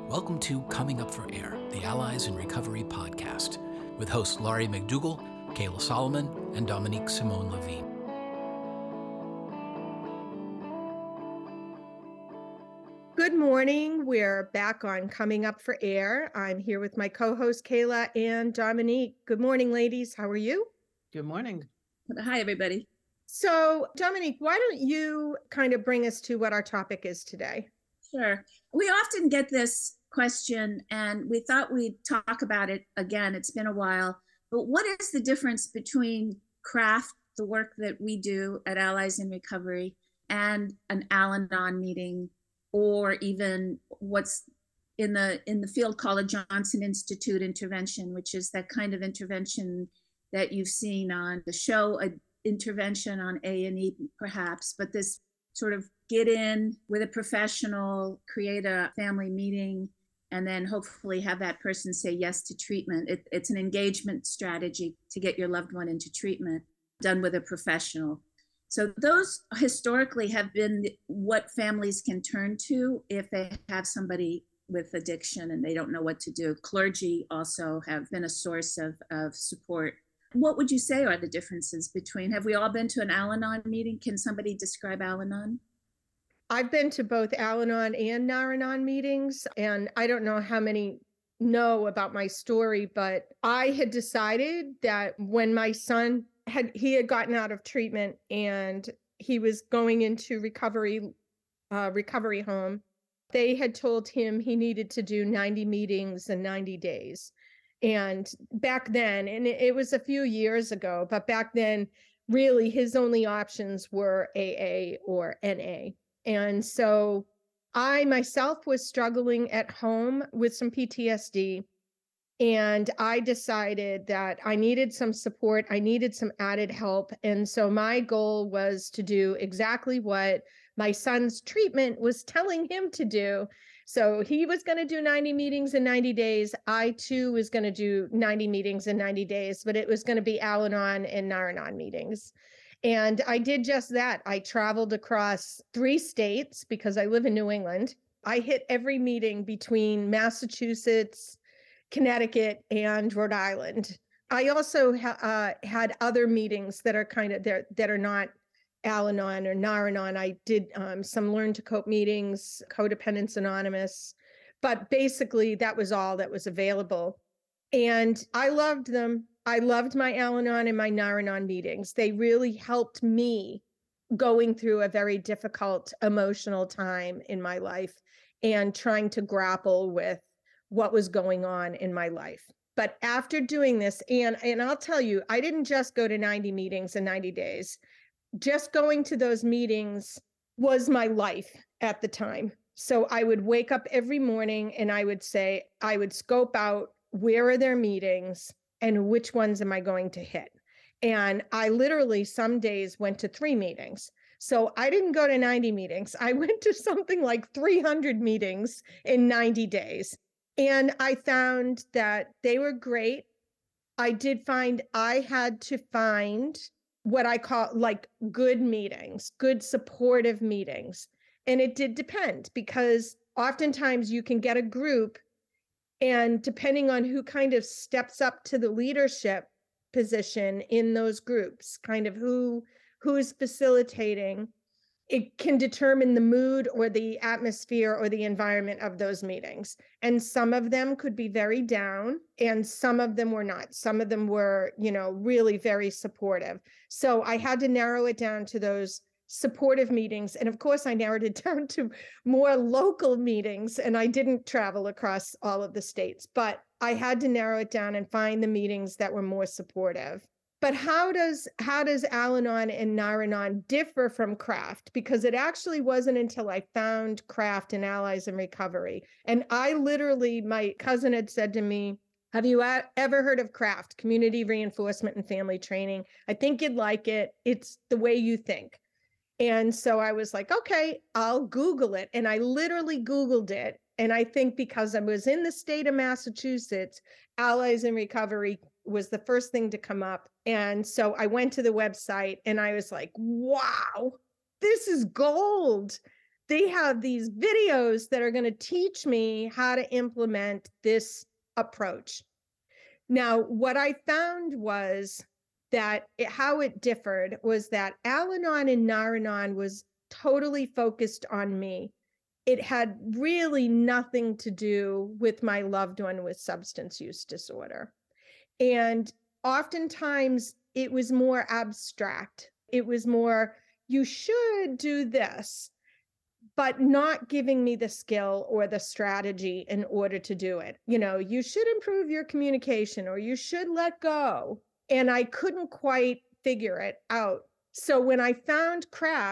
Welcome to Coming Up for Air, the Allies in Recovery podcast, with hosts Laurie McDougall, Kayla Solomon, and Dominique Simone Levine. Good morning. We're back on Coming Up for Air. I'm here with my co-host Kayla and Dominique. Good morning, ladies. How are you? Good morning. Hi, everybody. So, Dominique, why don't you kind of bring us to what our topic is today? Sure. We often get this question, and we thought we'd talk about it again. It's been a while. But what is the difference between CRAFT, the work that we do at Allies in Recovery, and an Al-Anon meeting, or even what's in the field called a Johnson Institute intervention, which is that kind of intervention that you've seen on the show, an intervention on A&E perhaps, but this sort of get in with a professional, create a family meeting, and then hopefully have that person say yes to treatment. It's an engagement strategy to get your loved one into treatment done with a professional. So those historically have been what families can turn to if they have somebody with addiction and they don't know what to do. Clergy also have been a source of support. What would you say are the differences between, have we all been to an Al-Anon meeting? Can somebody describe Al-Anon? I've been to both Al-Anon and Nar-Anon meetings, and I don't know how many know about my story, but I had decided that when my son had gotten out of treatment and he was going into recovery home, they had told him he needed to do 90 meetings in 90 days. And back then, and it was a few years ago, but back then, really his only options were AA or NA. And so I myself was struggling at home with some PTSD. And I decided that I needed some support. I needed some added help. And so my goal was to do exactly what my son's treatment was telling him to do. So he was going to do 90 meetings in 90 days. I too was going to do 90 meetings in 90 days, but it was going to be Al-Anon and Nar-Anon meetings. And I did just that. I traveled across 3 states because I live in New England. I hit every meeting between Massachusetts, Connecticut, and Rhode Island. I also had other meetings that are kind of there that are not Al-Anon or Nar-Anon. I did some Learn to Cope meetings, Codependence Anonymous, but basically that was all that was available. And I loved them. I loved my Al-Anon and my Nar-Anon meetings. They really helped me going through a very difficult emotional time in my life and trying to grapple with what was going on in my life. But after doing this, and I'll tell you, I didn't just go to 90 meetings in 90 days. Just going to those meetings was my life at the time. So I would wake up every morning and I would scope out, where are their meetings and which ones am I going to hit? And I literally some days went to 3 meetings. So I didn't go to 90 meetings. I went to something like 300 meetings in 90 days. And I found that they were great. I did find I had to find what I call like good meetings, good supportive meetings. And it did depend, because oftentimes you can get a group, and depending on who kind of steps up to the leadership position in those groups, kind of who's facilitating, it can determine the mood or the atmosphere or the environment of those meetings. And some of them could be very down and some of them were not. Some of them were, really very supportive. So I had to narrow it down to those supportive meetings. And of course, I narrowed it down to more local meetings, and I didn't travel across all of the states, but I had to narrow it down and find the meetings that were more supportive. But how does Al-Anon and Nar-Anon differ from CRAFT? Because it actually wasn't until I found CRAFT and Allies in Recovery. And my cousin had said to me, have you ever heard of CRAFT, Community Reinforcement and Family Training? I think you'd like it. It's the way you think. And so I was like, okay, I'll Google it. And I literally Googled it. And I think because I was in the state of Massachusetts, Allies in Recovery was the first thing to come up. And so I went to the website and I was like, wow, this is gold. they have these videos that are going to teach me how to implement this approach. Now, what I found was that how it differed was that Al-Anon and Nar-Anon was totally focused on me. It had really nothing to do with my loved one with substance use disorder. And oftentimes it was more abstract. It was more, you should do this, but not giving me the skill or the strategy in order to do it. You should improve your communication, or you should let go. And I couldn't quite figure it out. So when I found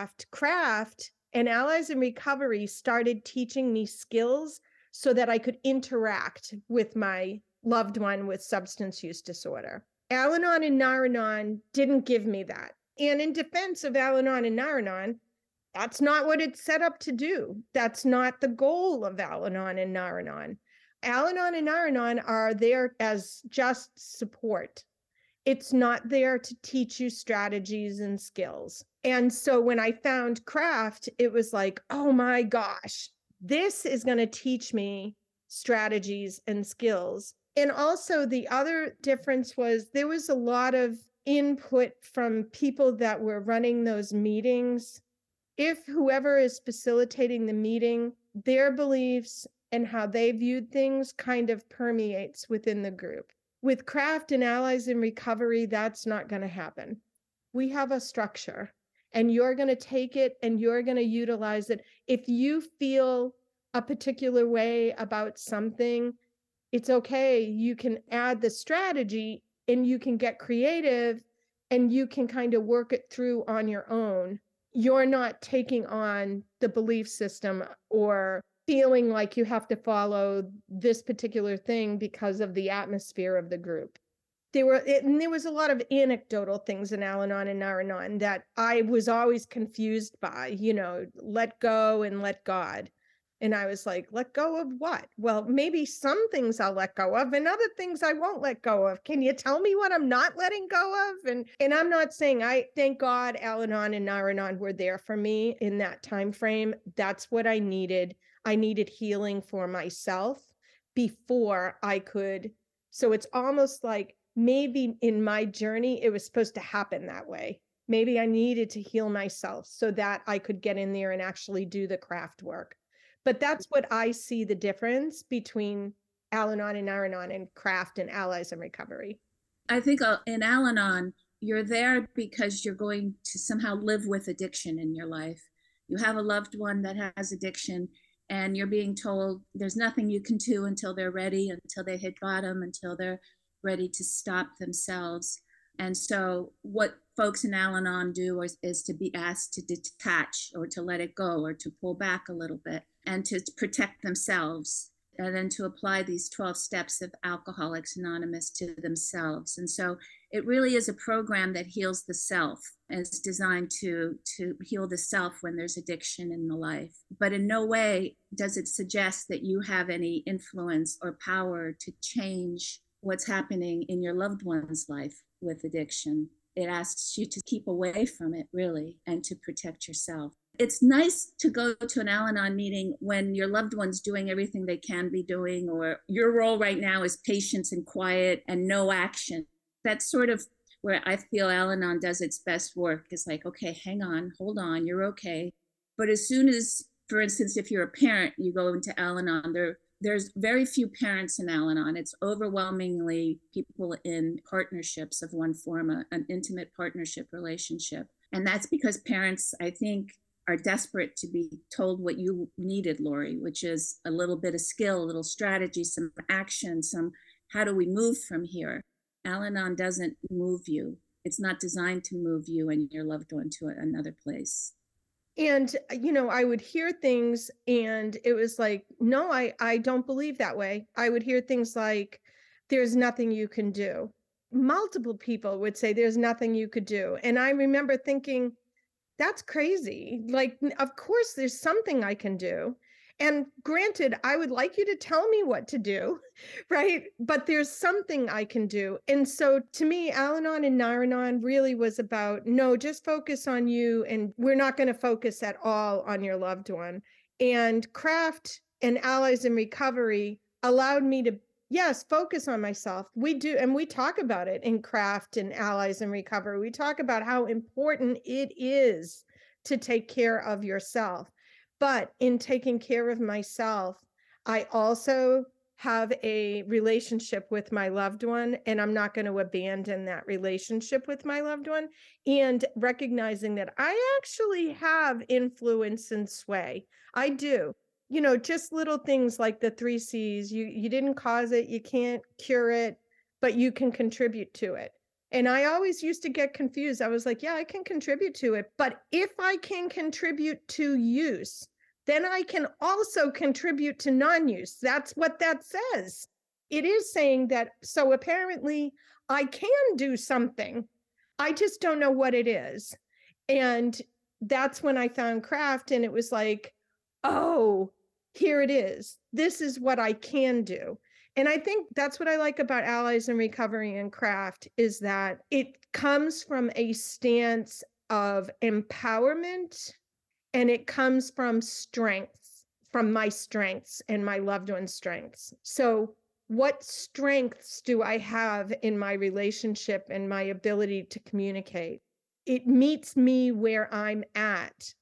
Craft and Allies in Recovery started teaching me skills so that I could interact with my loved one with substance use disorder. Al-Anon and Nar-Anon didn't give me that. And in defense of Al-Anon and Nar-Anon, that's not what it's set up to do. That's not the goal of Al-Anon and Nar-Anon. Al-Anon and Nar-Anon are there as just support. It's not there to teach you strategies and skills. And so when I found Craft, it was like, oh my gosh, this is going to teach me strategies and skills. And also the other difference was there was a lot of input from people that were running those meetings. If whoever is facilitating the meeting, their beliefs and how they viewed things kind of permeates within the group. With Craft and Allies in Recovery, that's not going to happen. We have a structure, and you're going to take it and you're going to utilize it. If you feel a particular way about something, it's okay. You can add the strategy and you can get creative and you can kind of work it through on your own. You're not taking on the belief system or feeling like you have to follow this particular thing because of the atmosphere of the group. There was a lot of anecdotal things in Al-Anon and Nar-Anon that I was always confused by, let go and let God. And I was like, let go of what? Well, maybe some things I'll let go of and other things I won't let go of. Can you tell me what I'm not letting go of? And I'm not saying, thank God Al-Anon and Nar-Anon were there for me in that time frame. That's what I needed. I needed healing for myself before I could. So it's almost like maybe in my journey, it was supposed to happen that way. Maybe I needed to heal myself so that I could get in there and actually do the craft work. But that's what I see the difference between Al-Anon and Nar-Anon and Craft and Allies in Recovery. I think in Al-Anon, you're there because you're going to somehow live with addiction in your life. You have a loved one that has addiction, and you're being told there's nothing you can do until they're ready, until they hit bottom, until they're ready to stop themselves. And so what folks in Al-Anon do is to be asked to detach or to let it go or to pull back a little bit and to protect themselves, and then to apply these 12 steps of Alcoholics Anonymous to themselves. And so it really is a program that heals the self, and it's designed to heal the self when there's addiction in the life. But in no way does it suggest that you have any influence or power to change what's happening in your loved one's life with addiction. It asks you to keep away from it, really, and to protect yourself. It's nice to go to an Al-Anon meeting when your loved one's doing everything they can be doing, or your role right now is patience and quiet and no action. That's sort of where I feel Al-Anon does its best work. It's like, okay, hang on, hold on, you're okay. But as soon as, for instance, if you're a parent, you go into Al-Anon, there's very few parents in Al-Anon. It's overwhelmingly people in partnerships of one form, an intimate partnership relationship. And that's because parents, I think, are desperate to be told what you needed, Lori, which is a little bit of skill, a little strategy, some action, how do we move from here? Al-Anon doesn't move you. It's not designed to move you and your loved one to another place. And, I would hear things and it was like, no, I don't believe that way. I would hear things like, there's nothing you can do. Multiple people would say, there's nothing you could do. And I remember thinking, that's crazy. Like, of course, there's something I can do. And granted, I would like you to tell me what to do, right? But there's something I can do. And so to me, Al-Anon and Nar-Anon really was about, no, just focus on you. And we're not going to focus at all on your loved one. And Craft and Allies in Recovery allowed me to, yes, focus on myself. We do. And we talk about it in Craft and Allies in Recovery. We talk about how important it is to take care of yourself. But in taking care of myself, I also have a relationship with my loved one, and I'm not going to abandon that relationship with my loved one. And recognizing that I actually have influence and sway. I do. Just little things like the 3 C's. You didn't cause it, you can't cure it, but you can contribute to it. And I always used to get confused. I was like, yeah, I can contribute to it. But if I can contribute to use, then I can also contribute to non-use. That's what that says. It is saying that, so apparently I can do something. I just don't know what it is. And that's when I found Craft, and it was like, oh, here it is. This is what I can do. And I think that's what I like about Allies in Recovery and Craft, is that it comes from a stance of empowerment, and it comes from strengths, from my strengths and my loved one's strengths. So what strengths do I have in my relationship and my ability to communicate? It meets me where I'm at.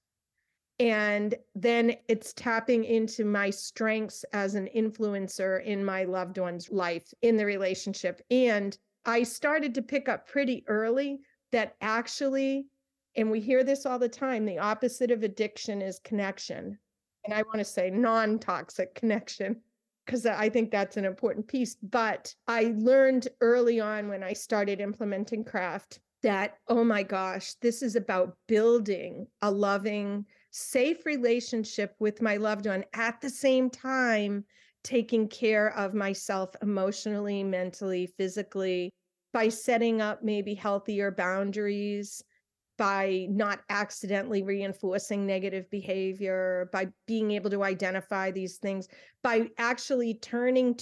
And then it's tapping into my strengths as an influencer in my loved one's life, in the relationship. And I started to pick up pretty early that actually, and we hear this all the time, the opposite of addiction is connection. And I want to say non-toxic connection, because I think that's an important piece. But I learned early on when I started implementing Craft that, oh my gosh, this is about building a loving, safe relationship with my loved one, at the same time taking care of myself emotionally, mentally, physically, by setting up maybe healthier boundaries, by not accidentally reinforcing negative behavior, by being able to identify these things, by actually turning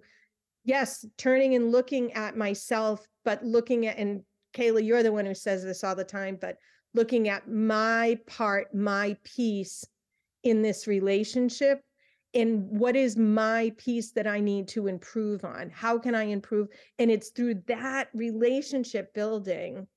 and looking at myself, but looking at, and Kayla, you're the one who says this all the time, but looking at my part, my piece in this relationship, and what is my piece that I need to improve on? How can I improve? And it's through that relationship building.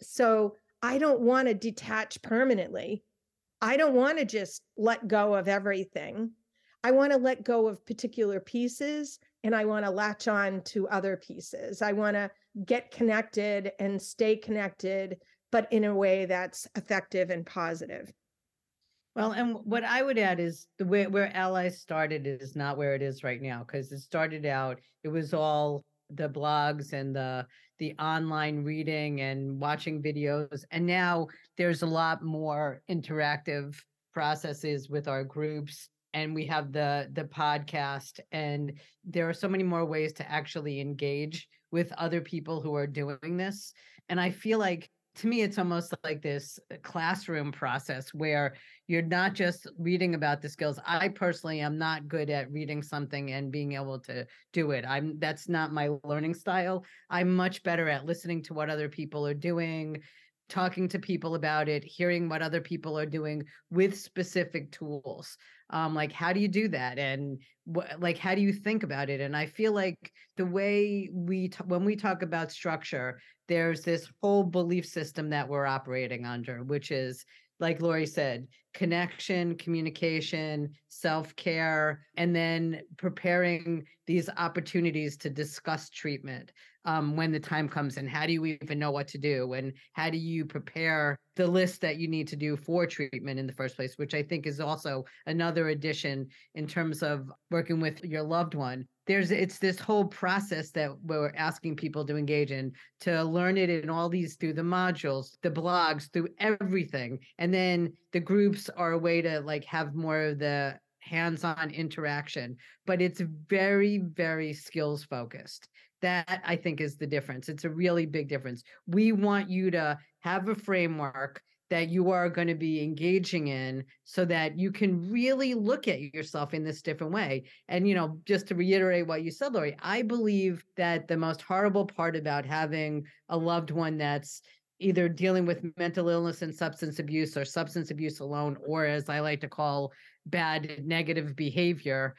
So I don't want to detach permanently. I don't want to just let go of everything. I want to let go of particular pieces, and I want to latch on to other pieces. I want to get connected and stay connected, but in a way that's effective and positive. Well, and what I would add is the way where Allies started is not where it is right now, because it started out, it was all the blogs and the online reading and watching videos. And now there's a lot more interactive processes with our groups. And we have the podcast, and there are so many more ways to actually engage with other people who are doing this. And I feel like, to me, it's almost like this classroom process where you're not just reading about the skills. I personally am not good at reading something and being able to do it. That's not my learning style. I'm much better at listening to what other people are doing, talking to people about it, hearing what other people are doing with specific tools. Like, how do you do that? And how do you think about it? And I feel like the way when we talk about structure, there's this whole belief system that we're operating under, which is, like Lori said, connection, communication, self-care, and then preparing these opportunities to discuss treatment when the time comes. And how do you even know what to do? And how do you prepare the list that you need to do for treatment in the first place, which I think is also another addition in terms of working with your loved one. It's this whole process that we're asking people to engage in, to learn it in all these, through the modules, the blogs, through everything. And then the groups are a way to have more of the hands-on interaction, but it's very, very skills focused. That, I think, is the difference. It's a really big difference. We want you to have a framework that you are going to be engaging in so that you can really look at yourself in this different way. And, just to reiterate what you said, Lori, I believe that the most horrible part about having a loved one that's either dealing with mental illness and substance abuse, or substance abuse alone, or as I like to call bad negative behavior,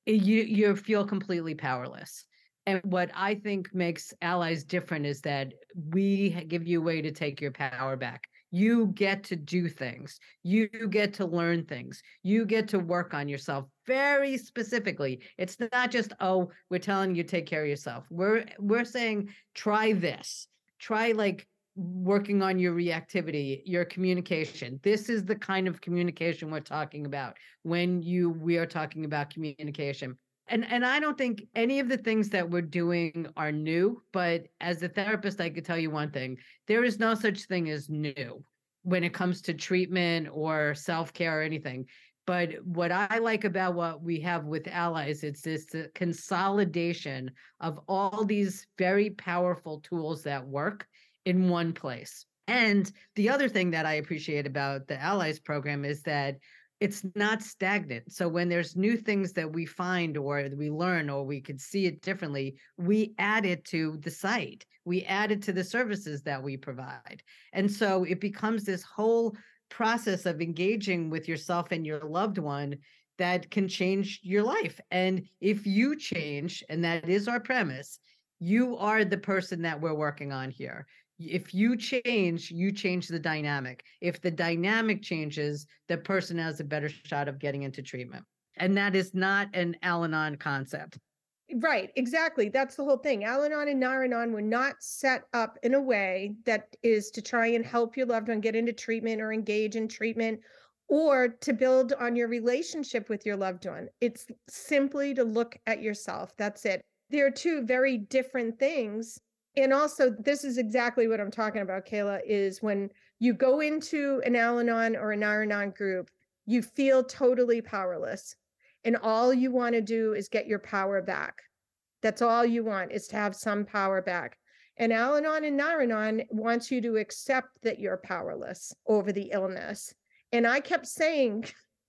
you feel completely powerless. And what I think makes Allies different is that we give you a way to take your power back. You get to do things. You get to learn things. You get to work on yourself very specifically. It's not just, oh, we're telling you take care of yourself. We're saying, try this. Try working on your reactivity, your communication. This is the kind of communication we're talking about when we are talking about communication. And I don't think any of the things that we're doing are new, but as a therapist, I could tell you one thing: there is no such thing as new when it comes to treatment or self-care or anything. But what I like about what we have with Allies, it's this consolidation of all these very powerful tools that work in one place. And the other thing that I appreciate about the Allies program is that it's not stagnant. So when there's new things that we find or we learn or we could see it differently, we add it to the site. We add it to the services that we provide. And so it becomes this whole process of engaging with yourself and your loved one that can change your life. And if you change, and that is our premise, you are the person that we're working on here. If you change the dynamic. If the dynamic changes, the person has a better shot of getting into treatment. And that is not an Al-Anon concept. Right, exactly. That's the whole thing. Al-Anon and Nar-Anon were not set up in a way that is to try and help your loved one get into treatment or engage in treatment or to build on your relationship with your loved one. It's simply to look at yourself. That's it. There are two very different things. And also, this is exactly what I'm talking about, Kayla, is when you go into an Al-Anon or a Nar-Anon group, you feel totally powerless. And all you want to do is get your power back. That's all you want, is to have some power back. And Al-Anon and Nar-Anon wants you to accept that you're powerless over the illness. And I kept saying,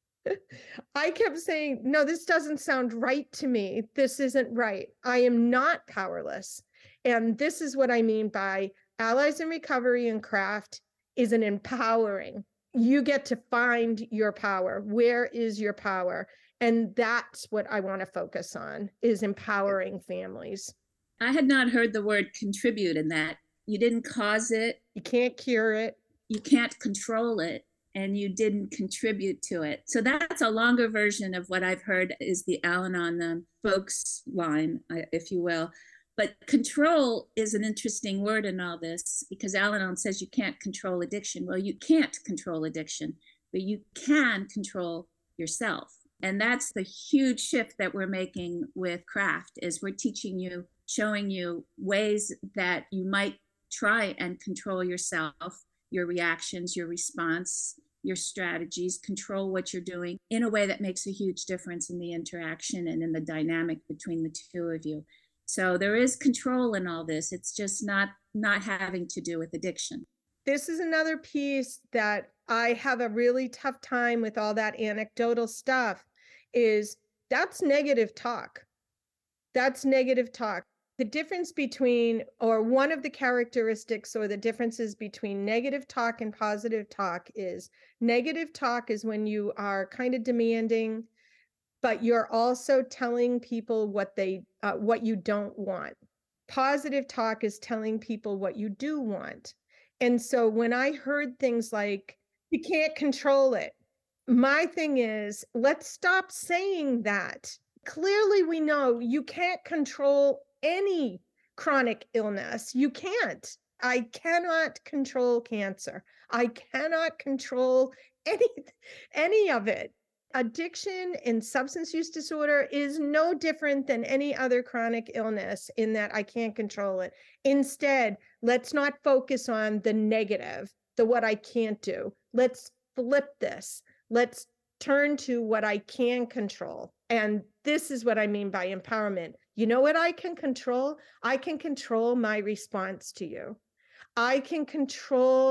no, this doesn't sound right to me. This isn't right. I am not powerless. And this is what I mean by Allies in Recovery and Craft is an empowering. You get to find your power. Where is your power? And that's what I want to focus on, is empowering families. I had not heard the word contribute in that. You didn't cause it. You can't cure it. You can't control it. And you didn't contribute to it. So that's a longer version of what I've heard is the Al-Anon folks line, if you will. But control is an interesting word in all this, because Al-Anon says you can't control addiction. Well, you can't control addiction, but you can control yourself. And that's the huge shift that we're making with Craft, is we're teaching you, showing you ways that you might try and control yourself, your reactions, your response, your strategies, control what you're doing in a way that makes a huge difference in the interaction and in the dynamic between the two of you. So there is control in all this. It's just not having to do with addiction. This is another piece that I have a really tough time with, all that anecdotal stuff, is that's negative talk. That's negative talk. The difference between, or one of the characteristics or the differences between negative talk and positive talk is, negative talk is when you are kind of demanding, but you're also telling people what you don't want. Positive talk is telling people what you do want. And so when I heard things like, you can't control it, my thing is, let's stop saying that. Clearly, we know you can't control any chronic illness. You can't. I cannot control cancer. I cannot control any of it. Addiction and substance use disorder is no different than any other chronic illness in that I can't control it. Instead, let's not focus on the negative, what I can't do. Let's flip this. Let's turn to what I can control. And this is what I mean by empowerment. You know what I can control? I can control my response to you. I can control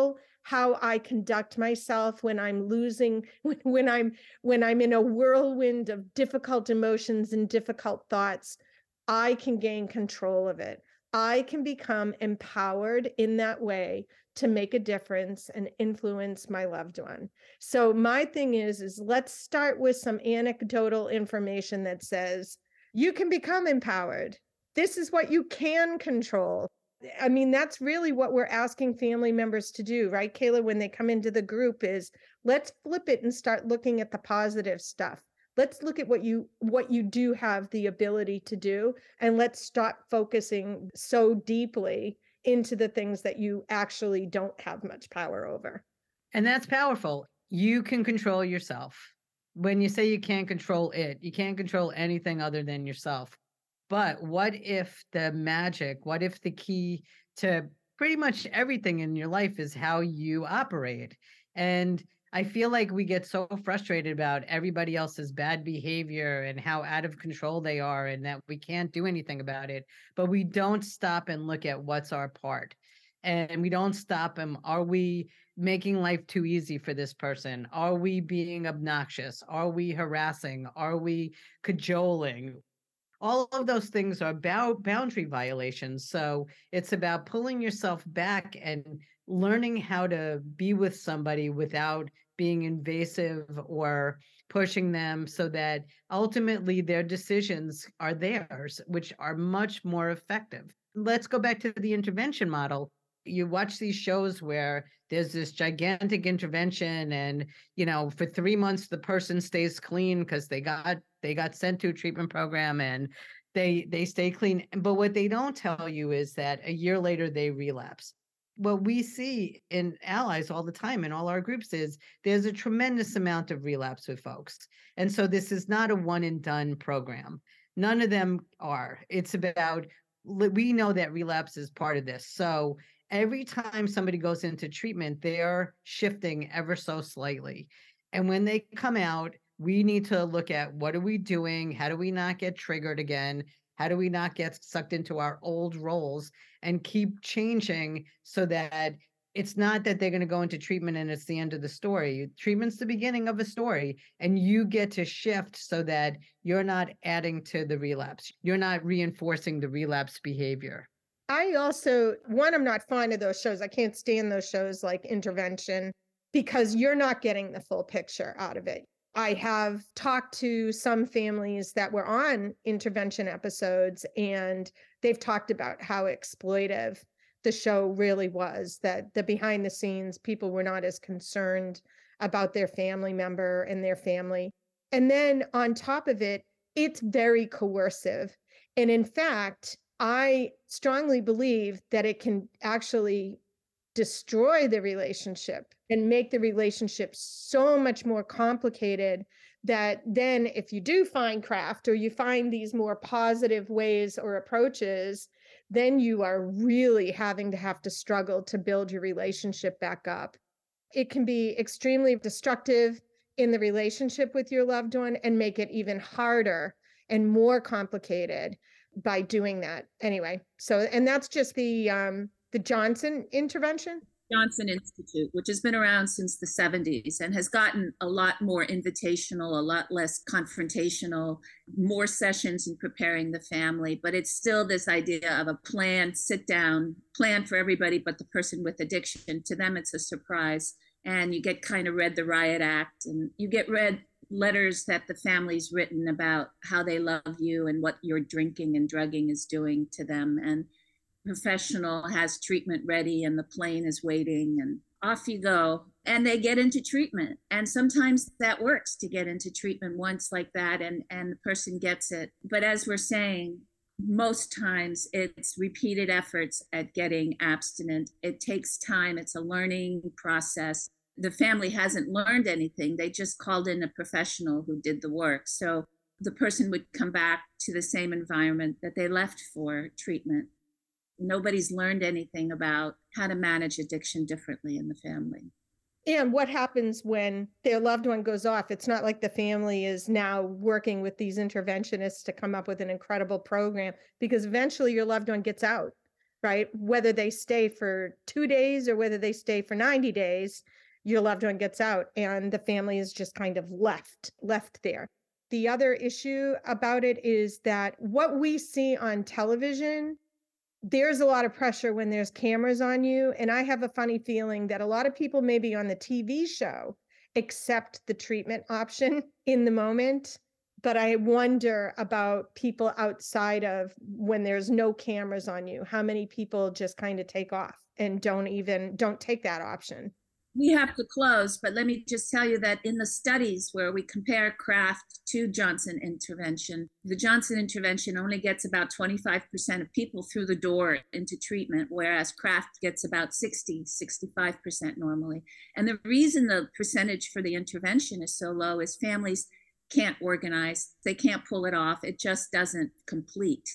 how I conduct myself when I'm losing, when I'm in a whirlwind of difficult emotions and difficult thoughts, I can gain control of it. I can become empowered in that way to make a difference and influence my loved one. So my thing is let's start with some anecdotal information that says you can become empowered. This is what you can control. I mean, that's really what we're asking family members to do, right, Kayla, when they come into the group is let's flip it and start looking at the positive stuff. Let's look at what you do have the ability to do, and let's stop focusing so deeply into the things that you actually don't have much power over. And that's powerful. You can control yourself. When you say you can't control it, you can't control anything other than yourself. But what if what if the key to pretty much everything in your life is how you operate? And I feel like we get so frustrated about everybody else's bad behavior and how out of control they are and that we can't do anything about it. But we don't stop and look at what's our part. And we don't stop them. Are we making life too easy for this person? Are we being obnoxious? Are we harassing? Are we cajoling? All of those things are boundary violations. So it's about pulling yourself back and learning how to be with somebody without being invasive or pushing them, so that ultimately their decisions are theirs, which are much more effective. Let's go back to the intervention model. You watch these shows where there's this gigantic intervention and, for 3 months, the person stays clean because they got sent to a treatment program and they stay clean. But what they don't tell you is that a year later, they relapse. What we see in Allies all the time in all our groups is there's a tremendous amount of relapse with folks. And so this is not a one and done program. None of them are. It's about, we know that relapse is part of this. So every time somebody goes into treatment, they're shifting ever so slightly. And when they come out, we need to look at what are we doing? How do we not get triggered again? How do we not get sucked into our old roles and keep changing so that it's not that they're going to go into treatment and it's the end of the story. Treatment's the beginning of a story, and you get to shift so that you're not adding to the relapse. You're not reinforcing the relapse behavior. I also, I'm not fond of those shows. I can't stand those shows like Intervention because you're not getting the full picture out of it. I have talked to some families that were on intervention episodes, and they've talked about how exploitive the show really was, that the behind the scenes people were not as concerned about their family member and their family. And then on top of it, it's very coercive. And in fact, I strongly believe that it can actually destroy the relationship and make the relationship so much more complicated that then if you do find craft or you find these more positive ways or approaches, then you are really have to struggle to build your relationship back up. It can be extremely destructive in the relationship with your loved one and make it even harder and more complicated by doing that. Anyway, so, and that's just the Johnson intervention. Johnson Institute, which has been around since the 70s and has gotten a lot more invitational, a lot less confrontational, more sessions in preparing the family. But it's still this idea of a plan, sit down, plan for everybody but the person with addiction. To them, it's a surprise. And you get kind of read the riot act, and you get read letters that the family's written about how they love you and what your drinking and drugging is doing to them. And professional has treatment ready and the plane is waiting, and off you go. And they get into treatment. And sometimes that works to get into treatment once like that, and the person gets it. But as we're saying, most times it's repeated efforts at getting abstinent. It takes time. It's a learning process. The family hasn't learned anything. They just called in a professional who did the work. So the person would come back to the same environment that they left for treatment. Nobody's learned anything about how to manage addiction differently in the family. And what happens when their loved one goes off? It's not like the family is now working with these interventionists to come up with an incredible program, because eventually your loved one gets out, right? Whether they stay for 2 days or whether they stay for 90 days, your loved one gets out and the family is just kind of left there. The other issue about it is that what we see on television, there's a lot of pressure when there's cameras on you. And I have a funny feeling that a lot of people maybe on the TV show accept the treatment option in the moment. But I wonder about people outside of when there's no cameras on you, how many people just kind of take off and don't take that option. We have to close, but let me just tell you that in the studies where we compare Kraft to Johnson intervention, the Johnson intervention only gets about 25% of people through the door into treatment, whereas Kraft gets about 65% normally. And the reason the percentage for the intervention is so low is families can't organize, they can't pull it off, it just doesn't complete.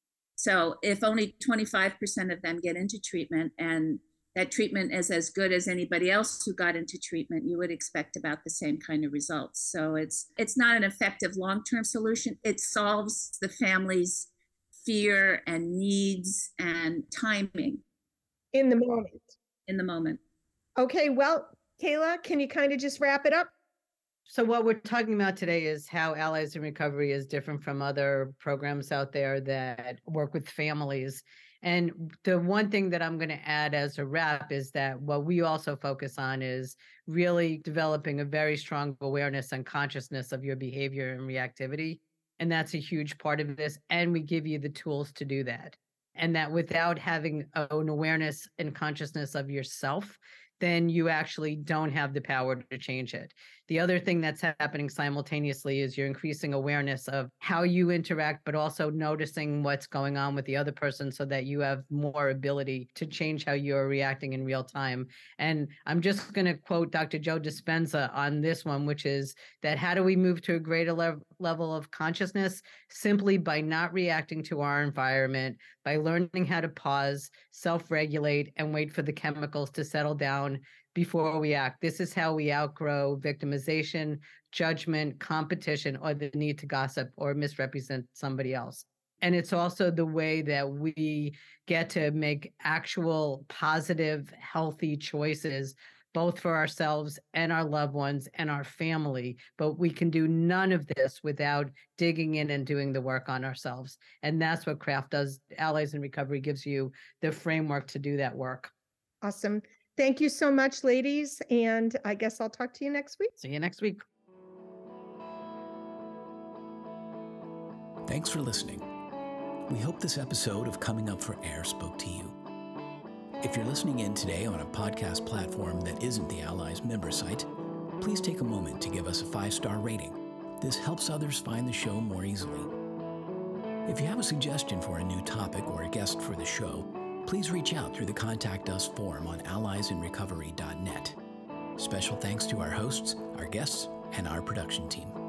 So if only 25% of them get into treatment and that treatment is as good as anybody else who got into treatment, you would expect about the same kind of results. So it's not an effective long-term solution. It solves the family's fear and needs and timing. In the moment. In the moment. Okay, well, Kayla, can you kind of just wrap it up? So what we're talking about today is how Allies in Recovery is different from other programs out there that work with families. And the one thing that I'm going to add as a wrap is that what we also focus on is really developing a very strong awareness and consciousness of your behavior and reactivity. And that's a huge part of this. And we give you the tools to do that. And that without having an awareness and consciousness of yourself, then you actually don't have the power to change it. The other thing that's happening simultaneously is you're increasing awareness of how you interact, but also noticing what's going on with the other person so that you have more ability to change how you're reacting in real time. And I'm just going to quote Dr. Joe Dispenza on this one, which is that how do we move to a greater level of consciousness? Simply by not reacting to our environment, by learning how to pause, self-regulate, and wait for the chemicals to settle down before we act. This is how we outgrow victimization, judgment, competition, or the need to gossip or misrepresent somebody else. And it's also the way that we get to make actual positive, healthy choices, both for ourselves and our loved ones and our family. But we can do none of this without digging in and doing the work on ourselves. And that's what Kraft does. Allies in Recovery gives you the framework to do that work. Awesome. Thank you so much, ladies. And I guess I'll talk to you next week. See you next week. Thanks for listening. We hope this episode of Coming Up for Air spoke to you. If you're listening in today on a podcast platform that isn't the Allies member site, please take a moment to give us a 5-star rating. This helps others find the show more easily. If you have a suggestion for a new topic or a guest for the show, please reach out through the Contact Us form on alliesinrecovery.net. Special thanks to our hosts, our guests, and our production team.